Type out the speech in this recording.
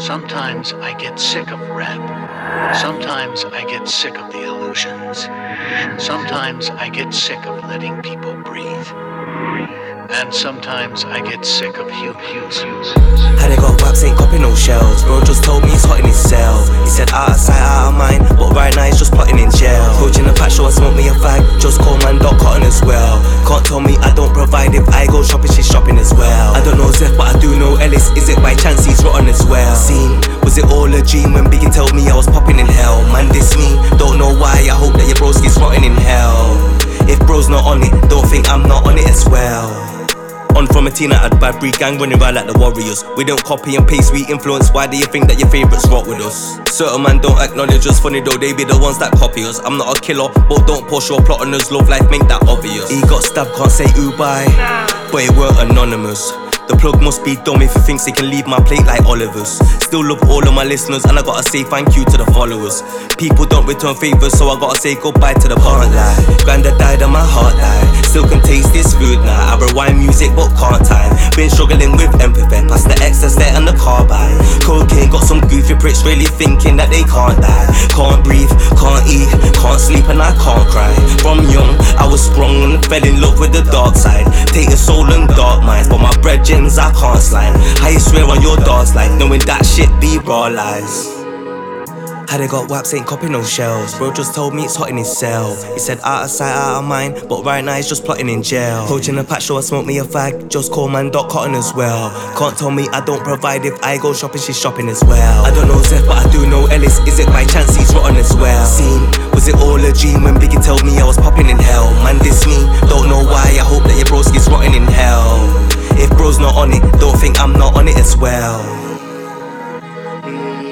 Sometimes I get sick of rap. Sometimes I get sick of the illusions. Sometimes I get sick of letting people breathe. And sometimes I get sick of humans. How they got waps, ain't copping no shells. Bro just told me he's hot in his cell. He said out of sight, out of mind, but right now he's just plotting in jail. Coaching the patch show, I smoke me a fag. Just call man Doc Cotton as well. Can't tell me I don't provide. If I go shopping, she's shopping as well. I don't know Zeph, but I do know Ellis. Is it by chance he's rotten as well? Seen, was it all a dream when Biggie told me I was popping in hell? Man, this me, don't know why. I hope that your broski's rotting in hell. If bro's not on it, don't think I'm not on it as well. On from a teen at a bad breed gang running around like the Warriors. We don't copy and paste, we influence. Why do you think that your favourites rock with us? Certain man don't acknowledge us, funny though, they be the ones that copy us. I'm not a killer, but don't push your plot on us. Love life, make that obvious. He got stabbed, can't say who by, but it weren't anonymous. The plug must be dumb if he thinks he can leave my plate like Oliver's. Still love all of my listeners and I gotta say thank you to the followers. People don't return favours, so I gotta say goodbye to the can't lie. Granddad died and my heart died. Still can taste this food now. I rewind music but can't time. Been struggling with empathy, past the X that's there and the car by. Cocaine got some goofy pricks really thinking that they can't die. Can't breathe, can't eat, can't sleep and I can't cry. From young, I was sprung and fell in love with the dark side. Taking soul and dark minds, but my brethren I can't slide. How you swear on your dogs like knowing that shit be raw lies. How they got waps, ain't copping no shells. Bro just told me it's hot in his cell. He said out of sight, out of mind, but right now he's just plotting in jail. Coaching the patch show, I smoke me a fag. Just call man Doc Cotton as well. Can't tell me I don't provide. If I go shopping, she's shopping as well. I don't know Zeph, but I do know Ellis. Is it by chance he's rotten as well? Seen, was it all a dream when Biggie told me I was popping in hell? Man, this me, don't know why. I hope that your broski's rotting in hell. If bro's not on it, don't think I'm not on it as well.